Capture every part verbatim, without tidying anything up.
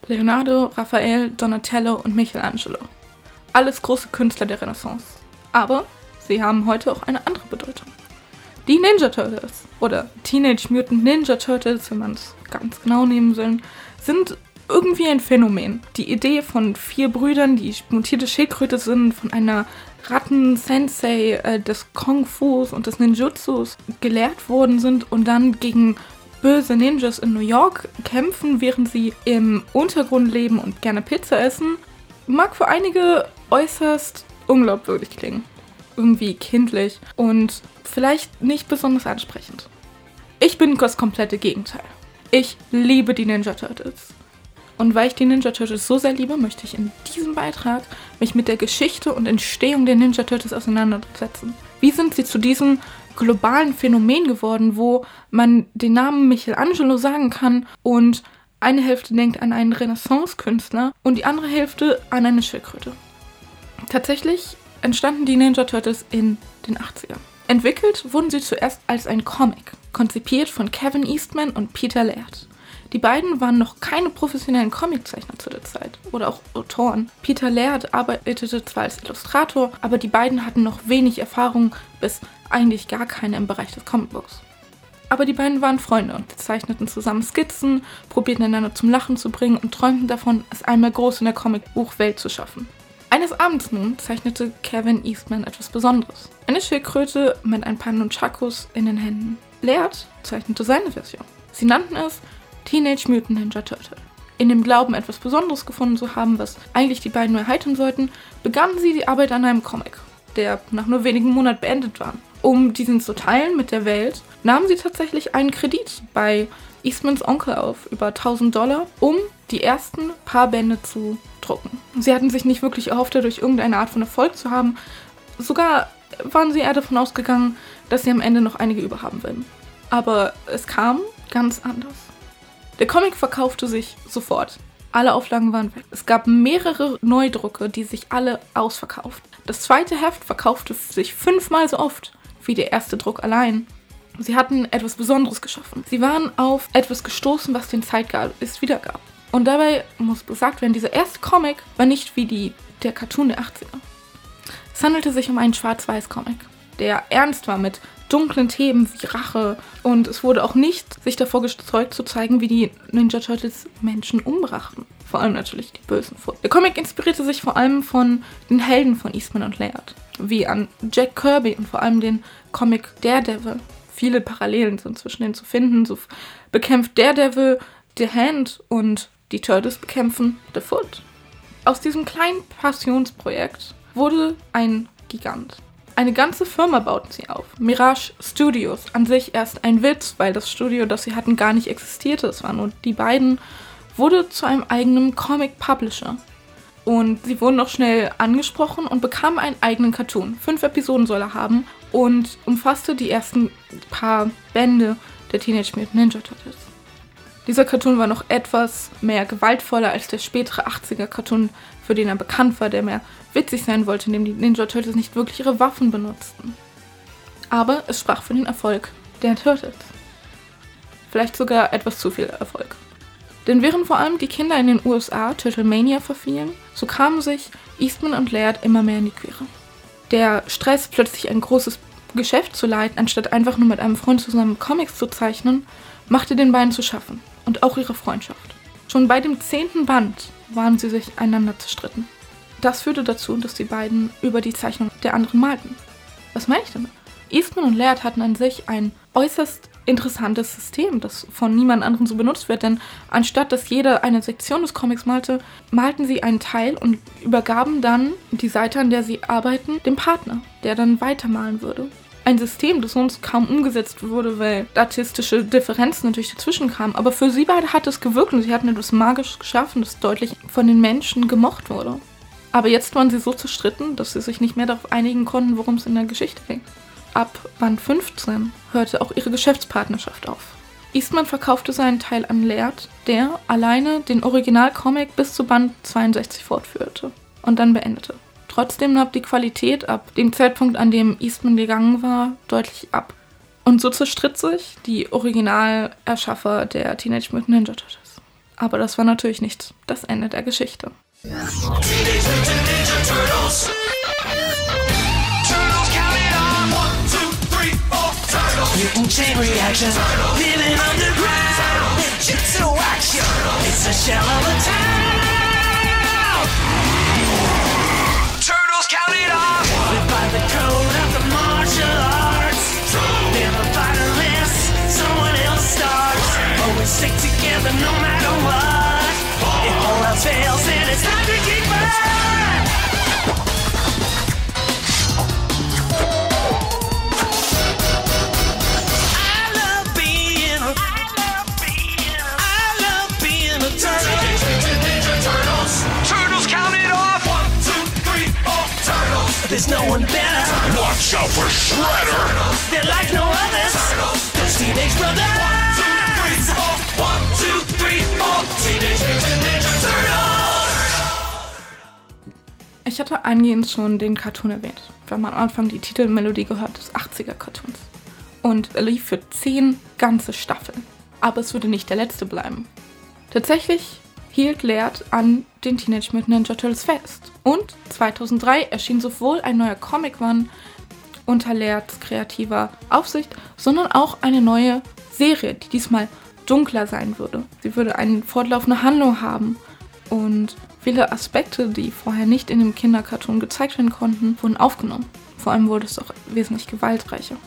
Leonardo, Raphael, Donatello und Michelangelo. Alles große Künstler der Renaissance. Aber sie haben heute auch eine andere Bedeutung. Die Ninja Turtles oder Teenage Mutant Ninja Turtles, wenn man es ganz genau nehmen will, sind irgendwie ein Phänomen. Die Idee von vier Brüdern, die mutierte Schildkröte sind, von einer Ratten-Sensei äh, des Kung-Fus und des Ninjutsus gelehrt worden sind und dann gegen böse Ninjas in New York kämpfen, während sie im Untergrund leben und gerne Pizza essen, mag für einige äußerst unglaubwürdig klingen. Irgendwie kindlich und vielleicht nicht besonders ansprechend. Ich bin das komplette Gegenteil. Ich liebe die Ninja Turtles. Und weil ich die Ninja Turtles so sehr liebe, möchte ich in diesem Beitrag mich mit der Geschichte und Entstehung der Ninja Turtles auseinandersetzen. Wie sind sie zu diesem globalen Phänomen geworden, wo man den Namen Michelangelo sagen kann und eine Hälfte denkt an einen Renaissance-Künstler und die andere Hälfte an eine Schildkröte. Tatsächlich entstanden die Ninja Turtles in den achtzigern. Entwickelt wurden sie zuerst als ein Comic, konzipiert von Kevin Eastman und Peter Laird. Die beiden waren noch keine professionellen Comiczeichner zu der Zeit oder auch Autoren. Peter Laird arbeitete zwar als Illustrator, aber die beiden hatten noch wenig Erfahrung bis eigentlich gar keine im Bereich des Comicbooks. Aber die beiden waren Freunde und zeichneten zusammen Skizzen, probierten einander zum Lachen zu bringen und träumten davon, es einmal groß in der Comicbuchwelt zu schaffen. Eines Abends nun zeichnete Kevin Eastman etwas Besonderes. Eine Schildkröte mit ein paar Nunchakus in den Händen. Laird zeichnete seine Version. Sie nannten es Teenage Mutant Ninja Turtle. In dem Glauben, etwas Besonderes gefunden zu haben, was eigentlich die beiden nur erheitern sollten, begannen sie die Arbeit an einem Comic, der nach nur wenigen Monaten beendet war. Um diesen zu teilen mit der Welt, nahmen sie tatsächlich einen Kredit bei Eastmans Onkel auf, über tausend Dollar, um die ersten paar Bände zu drucken. Sie hatten sich nicht wirklich erhofft, dadurch irgendeine Art von Erfolg zu haben. Sogar waren sie eher davon ausgegangen, dass sie am Ende noch einige überhaben würden. Aber es kam ganz anders. Der Comic verkaufte sich sofort. Alle Auflagen waren weg. Es gab mehrere Neudrucke, die sich alle ausverkauften. Das zweite Heft verkaufte sich fünfmal so oft wie der erste Druck allein. Sie hatten etwas Besonderes geschaffen. Sie waren auf etwas gestoßen, was den Zeitgeist wiedergab. Und dabei muss gesagt werden, dieser erste Comic war nicht wie die, der Cartoon der achtziger. Es handelte sich um einen Schwarz-Weiß-Comic, der ernst war mit dunklen Themen wie Rache und es wurde auch nicht sich davor gestreut zu zeigen, wie die Ninja Turtles Menschen umbrachten. Vor allem natürlich die Bösen. Der Comic inspirierte sich vor allem von den Helden von Eastman und Laird, wie an Jack Kirby und vor allem den Comic Daredevil. Viele Parallelen sind zwischen denen zu finden. So bekämpft Daredevil The Hand und die Turtles bekämpfen The Foot. Aus diesem kleinen Passionsprojekt wurde ein Gigant. Eine ganze Firma bauten sie auf. Mirage Studios. An sich erst ein Witz, weil das Studio, das sie hatten, gar nicht existierte. Es waren nur die beiden. Wurde zu einem eigenen Comic-Publisher. Und sie wurden auch schnell angesprochen und bekamen einen eigenen Cartoon. Fünf Episoden soll er haben und umfasste die ersten paar Bände der Teenage Mutant Ninja Turtles. Dieser Cartoon war noch etwas mehr gewaltvoller als der spätere achtziger-Cartoon, für den er bekannt war, der mehr witzig sein wollte, in dem die Ninja Turtles nicht wirklich ihre Waffen benutzten. Aber es sprach für den Erfolg der Turtles. Vielleicht sogar etwas zu viel Erfolg. Denn während vor allem die Kinder in den U S A Turtlemania verfielen, so kamen sich Eastman und Laird immer mehr in die Quere. Der Stress, plötzlich ein großes Geschäft zu leiten, anstatt einfach nur mit einem Freund zusammen Comics zu zeichnen, machte den beiden zu schaffen. Und auch ihre Freundschaft. Schon bei dem zehnten Band waren sie sich einander zerstritten. Das führte dazu, dass die beiden über die Zeichnung der anderen malten. Was meine ich damit? Eastman und Laird hatten an sich ein äußerst interessantes System, das von niemand anderem so benutzt wird, denn anstatt dass jeder eine Sektion des Comics malte, malten sie einen Teil und übergaben dann die Seite, an der sie arbeiten, dem Partner, der dann weitermalen würde. Ein System, das sonst kaum umgesetzt wurde, weil artistische Differenzen natürlich dazwischen kamen. Aber für sie beide hat es gewirkt und sie hatten etwas magisch geschaffen, das deutlich von den Menschen gemocht wurde. Aber jetzt waren sie so zerstritten, dass sie sich nicht mehr darauf einigen konnten, worum es in der Geschichte ging. Ab Band fünfzehn hörte auch ihre Geschäftspartnerschaft auf. Eastman verkaufte seinen Teil an Laird, der alleine den Originalcomic bis zu Band zweiundsechzig fortführte und dann beendete. Trotzdem nahm die Qualität ab dem Zeitpunkt, an dem Eastman gegangen war, deutlich ab. Und so zerstritt sich die Originalerschaffer der Teenage Mutant Ninja Turtles. Aber das war natürlich nicht das Ende der Geschichte. Teenage Mutant Ninja Turtles. Turtles count it on. One, two, three, four. Turtles. Mutant chain reaction. Turtles. Living underground. Turtles. Ninjutsu action. Turtles. It's a shell of a town. Turtles count it on. Live by the code of the martial arts. True. Never fighter less. Someone else starts. Always stick together no matter what. If all else fails, then it's time to keep on. I love being a, I love being a, I love being a turtle. Teenage Mutant Ninja Turtles. Turtles count it off. One, two, three, four. Turtles. There's no one better. Watch out for Shredder. They're like no others. Turtles. Those teenage brothers. One, two, three, four. One, two, three, four. Teenage Mutant Ninja Turtles. Ich hatte eingehend schon den Cartoon erwähnt. Wir haben am Anfang die Titelmelodie gehört des achtziger-Cartoons. Und er lief für zehn ganze Staffeln. Aber es würde nicht der letzte bleiben. Tatsächlich hielt Laird an den Teenage Mutant Ninja Turtles fest. Und zweitausenddrei erschien sowohl ein neuer Comic-Run unter Lairds kreativer Aufsicht, sondern auch eine neue Serie, die diesmal dunkler sein würde. Sie würde eine fortlaufende Handlung haben und viele Aspekte, die vorher nicht in dem Kindercartoon gezeigt werden konnten, wurden aufgenommen. Vor allem wurde es auch wesentlich gewaltreicher.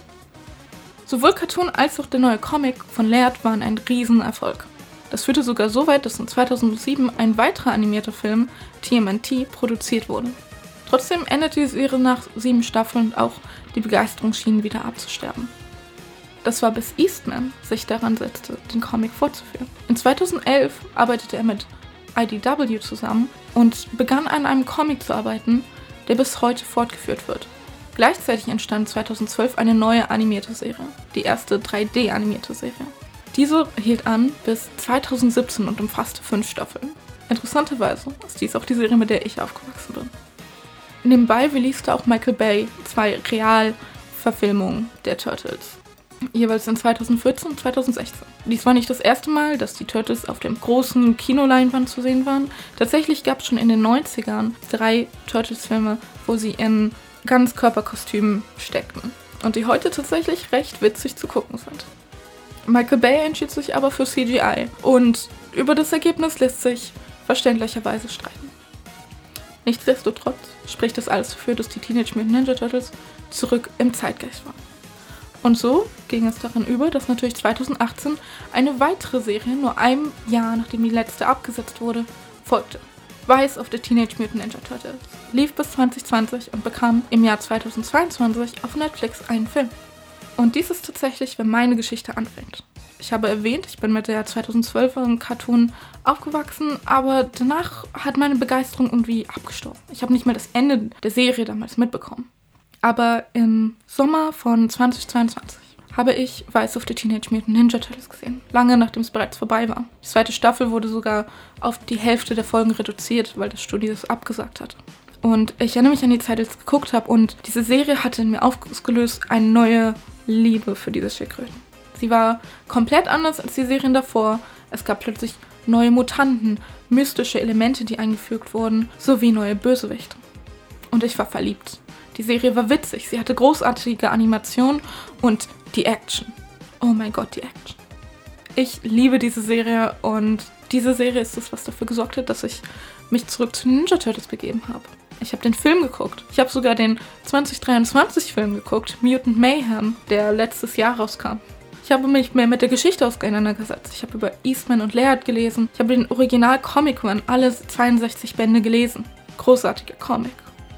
Sowohl Cartoon als auch der neue Comic von Laird waren ein Riesenerfolg. Das führte sogar so weit, dass in zweitausendsieben ein weiterer animierter Film, T M N T, produziert wurde. Trotzdem endete die Serie nach sieben Staffeln und auch die Begeisterung schien wieder abzusterben. Das war bis Eastman sich daran setzte, den Comic fortzuführen. In zweitausendelf arbeitete er mit I D W zusammen und begann an einem Comic zu arbeiten, der bis heute fortgeführt wird. Gleichzeitig entstand zweitausendzwölf eine neue animierte Serie, die erste drei D animierte Serie. Diese hielt an bis zweitausendsiebzehn und umfasste fünf Staffeln. Interessanterweise ist dies auch die Serie, mit der ich aufgewachsen bin. Nebenbei releaste auch Michael Bay zwei Realverfilmungen der Turtles. Jeweils in zweitausendvierzehn und zweitausendsechzehn. Dies war nicht das erste Mal, dass die Turtles auf dem großen Kinoleinwand zu sehen waren. Tatsächlich gab es schon in den neunzigern drei Turtles-Filme, wo sie in Ganzkörperkostümen steckten. Und die heute tatsächlich recht witzig zu gucken sind. Michael Bay entschied sich aber für C G I. Und über das Ergebnis lässt sich verständlicherweise streiten. Nichtsdestotrotz spricht das alles dafür, dass die Teenage Mutant Ninja Turtles zurück im Zeitgeist waren. Und so ging es darin über, dass natürlich zweitausendachtzehn eine weitere Serie, nur ein Jahr nachdem die letzte abgesetzt wurde, folgte. Rise of the Teenage Mutant Ninja Turtles lief bis zwanzig zwanzig und bekam im Jahr zweitausendzweiundzwanzig auf Netflix einen Film. Und dies ist tatsächlich, wenn meine Geschichte anfängt. Ich habe erwähnt, ich bin mit der zweitausendzwölfer im Cartoon aufgewachsen, aber danach hat meine Begeisterung irgendwie abgestorben. Ich habe nicht mal das Ende der Serie damals mitbekommen. Aber im Sommer von zweitausendzweiundzwanzig habe ich Rise of the Teenage Mutant Ninja Turtles gesehen, lange nachdem es bereits vorbei war. Die zweite Staffel wurde sogar auf die Hälfte der Folgen reduziert, weil das Studio es abgesagt hatte. Und ich erinnere mich an die Zeit, als ich geguckt habe, und diese Serie hatte in mir ausgelöst eine neue Liebe für diese Schildkröten. Sie war komplett anders als die Serien davor. Es gab plötzlich neue Mutanten, mystische Elemente, die eingefügt wurden, sowie neue Bösewichte. Und ich war verliebt. Die Serie war witzig, sie hatte großartige Animationen und die Action. Oh mein Gott, die Action. Ich liebe diese Serie und diese Serie ist es, was dafür gesorgt hat, dass ich mich zurück zu den Ninja Turtles begeben habe. Ich habe den Film geguckt. Ich habe sogar den zwanzig dreiundzwanzig Film geguckt, Mutant Mayhem, der letztes Jahr rauskam. Ich habe mich mehr mit der Geschichte auseinandergesetzt. Ich habe über Eastman und Laird gelesen. Ich habe den Original-Comic-Run, alle zweiundsechzig Bände gelesen. Großartiger Comic.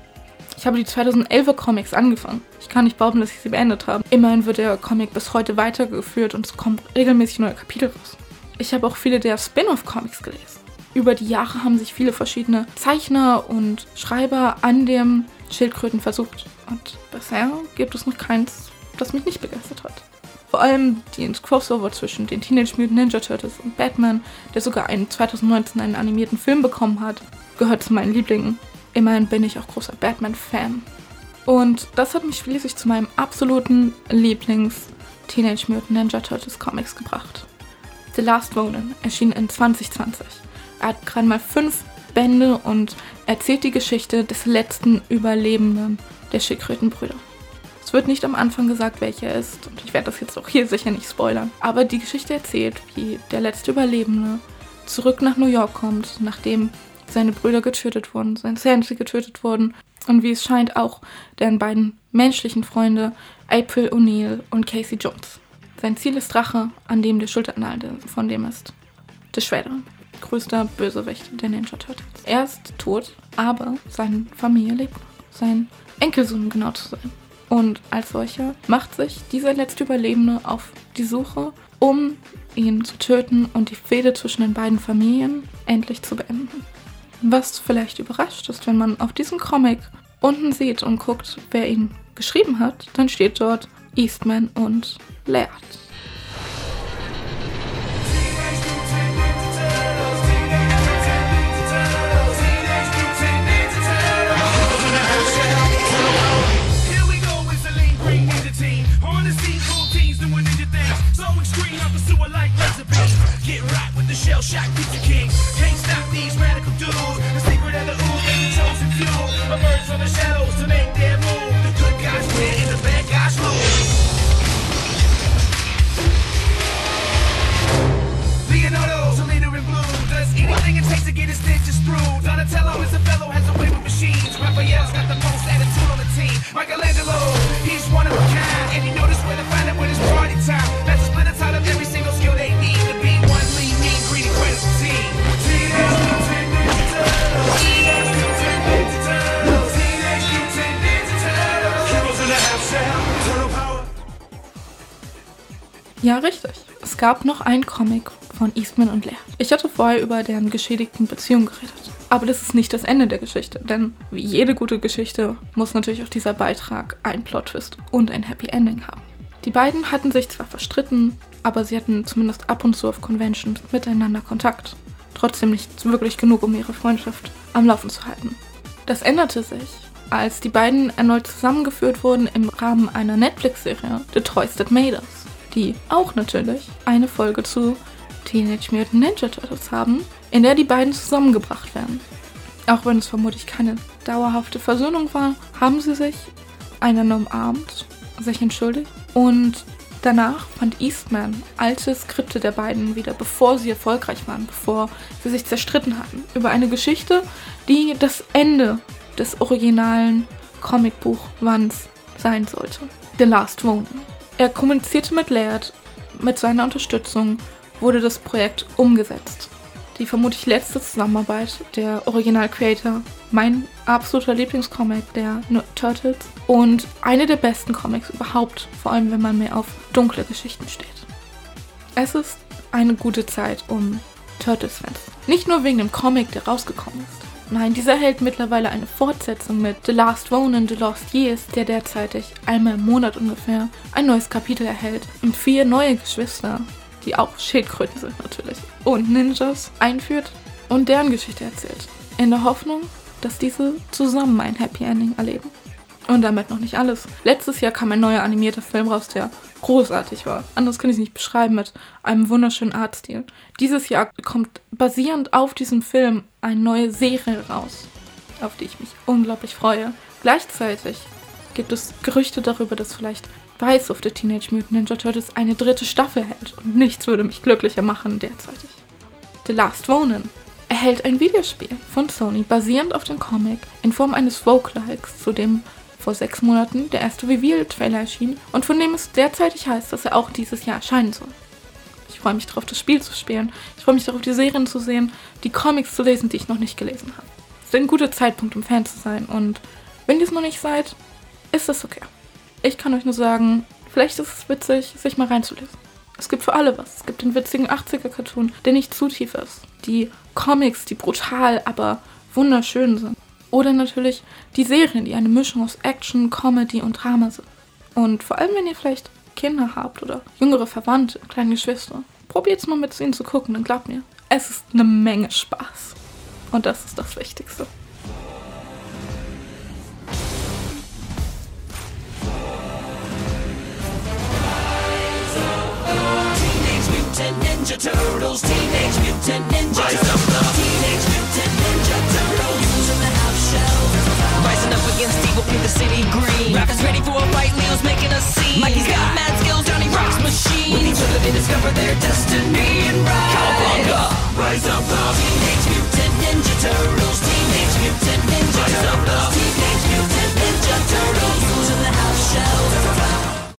Ich habe die zweitausendelfer Comics angefangen. Ich kann nicht behaupten, dass ich sie beendet habe. Immerhin wird der Comic bis heute weitergeführt und es kommen regelmäßig neue Kapitel raus. Ich habe auch viele der Spin-off-Comics gelesen. Über die Jahre haben sich viele verschiedene Zeichner und Schreiber an dem Schildkröten versucht. Und bisher gibt es noch keins, das mich nicht begeistert hat. Vor allem die Crossover zwischen den Teenage Mutant Ninja Turtles und Batman, der sogar einen zweitausendneunzehn einen animierten Film bekommen hat, gehört zu meinen Lieblingen. Immerhin bin ich auch großer Batman-Fan. Und das hat mich schließlich zu meinem absoluten Lieblings-Teenage Mutant Ninja Turtles Comics gebracht. The Last Ronin erschien in zwanzig zwanzig. Er hat gerade mal fünf Bände und erzählt die Geschichte des letzten Überlebenden der Schildkrötenbrüder. Es wird nicht am Anfang gesagt, welcher er ist, und ich werde das jetzt auch hier sicher nicht spoilern. Aber die Geschichte erzählt, wie der letzte Überlebende zurück nach New York kommt, nachdem seine Brüder getötet wurden, seine Sensei getötet wurden und wie es scheint auch deren beiden menschlichen Freunde April O'Neil und Casey Jones. Sein Ziel ist Rache an dem der Schulternhalter von dem ist The Shredder, größter Bösewicht der Ninja Turtles. Er ist tot, aber seine Familie lebt noch. Sein Enkelsohn, um genau zu sein. Und als solcher macht sich dieser letzte Überlebende auf die Suche, um ihn zu töten und die Fehde zwischen den beiden Familien endlich zu beenden. Was vielleicht überrascht ist, wenn man auf diesen Comic unten sieht und guckt, wer ihn geschrieben hat, dann steht dort Eastman und Laird. Shell shock pizza king. Can't stop these radical dudes. The secret of the ooze and the chosen few. Emerge from the shadows to make their move. The good guys win and the bad guys lose. Leonardo's a leader in blue. Does anything it takes to get his stitches through. Donatello is a fellow, has a way with machines. Raphael's got the most attitude on the team. Michelangelo, he's one of a kind. And you know this where to find it when it's party time. That's a split inside of every single skill they need to be one lean, mean, greedy, critical team. Teenage Mutant Ninja Turtles. Teenage Mutant Ninja Turtles. Teenage Mutant Ninja Turtles. Heroes in the half shell. Turtle power. Ja, richtig. Es gab noch einen Comic von Eastman und Laird. Ich hatte vorher über deren geschädigten Beziehung geredet. Aber das ist nicht das Ende der Geschichte, denn wie jede gute Geschichte muss natürlich auch dieser Beitrag einen Plot-Twist und ein Happy Ending haben. Die beiden hatten sich zwar verstritten, aber sie hatten zumindest ab und zu auf Conventions miteinander Kontakt. Trotzdem nicht wirklich genug, um ihre Freundschaft am Laufen zu halten. Das änderte sich, als die beiden erneut zusammengeführt wurden im Rahmen einer Netflix-Serie The Toys That Made Us, die auch natürlich eine Folge zu Teenage Mutant Ninja Turtles haben, in der die beiden zusammengebracht werden. Auch wenn es vermutlich keine dauerhafte Versöhnung war, haben sie sich einander umarmt, sich entschuldigt und danach fand Eastman alte Skripte der beiden wieder, bevor sie erfolgreich waren, bevor sie sich zerstritten hatten, über eine Geschichte, die das Ende des originalen Comicbuchwands sein sollte. The Last Ronin. Er kommunizierte mit Laird, mit seiner Unterstützung wurde das Projekt umgesetzt. Die vermutlich letzte Zusammenarbeit der Original-Creator, mein absoluter Lieblingscomic der Turtles und eine der besten Comics überhaupt, vor allem wenn man mehr auf dunkle Geschichten steht. Es ist eine gute Zeit, um Turtles-Fans. Nicht nur wegen dem Comic, der rausgekommen ist. Nein, dieser hält mittlerweile eine Fortsetzung mit The Last Ronin, The Lost Years, der derzeitig einmal im Monat ungefähr ein neues Kapitel erhält und vier neue Geschwister, die auch Schildkröten sind natürlich, und Ninjas einführt und deren Geschichte erzählt. In der Hoffnung, dass diese zusammen ein Happy Ending erleben. Und damit noch nicht alles. Letztes Jahr kam ein neuer animierter Film raus, der großartig war. Anders kann ich es nicht beschreiben, mit einem wunderschönen Artstil. Dieses Jahr kommt basierend auf diesem Film eine neue Serie raus, auf die ich mich unglaublich freue. Gleichzeitig gibt es Gerüchte darüber, dass vielleicht Rise of the Teenage Mutant Ninja Turtles eine dritte Staffel hält. Und nichts würde mich glücklicher machen derzeitig. The Last Ronin erhält ein Videospiel von Sony, basierend auf dem Comic, in Form eines Roguelikes, zu dem vor sechs Monaten der erste Reveal-Trailer erschien und von dem es derzeitig heißt, dass er auch dieses Jahr erscheinen soll. Ich freue mich darauf, das Spiel zu spielen. Ich freue mich darauf, die Serien zu sehen, die Comics zu lesen, die ich noch nicht gelesen habe. Es ist ein guter Zeitpunkt, um Fan zu sein, und wenn ihr es noch nicht seid, ist das okay. Ich kann euch nur sagen, vielleicht ist es witzig, sich mal reinzulesen. Es gibt für alle was. Es gibt den witzigen achtziger-Cartoon, der nicht zu tief ist. Die Comics, die brutal, aber wunderschön sind. Oder natürlich die Serien, die eine Mischung aus Action, Comedy und Drama sind. Und vor allem, wenn ihr vielleicht Kinder habt oder jüngere Verwandte, kleine Geschwister, probiert es mal mit ihnen zu gucken, dann glaubt mir, es ist eine Menge Spaß. Und das ist das Wichtigste. Ninja Ninja Turtles, Teenage Mutant Ninja Turtles, Teenage Mutant Ninja Turtles, using the half shell. Rising up against evil, paint the city green. Rappers ready for a fight, Leo's making a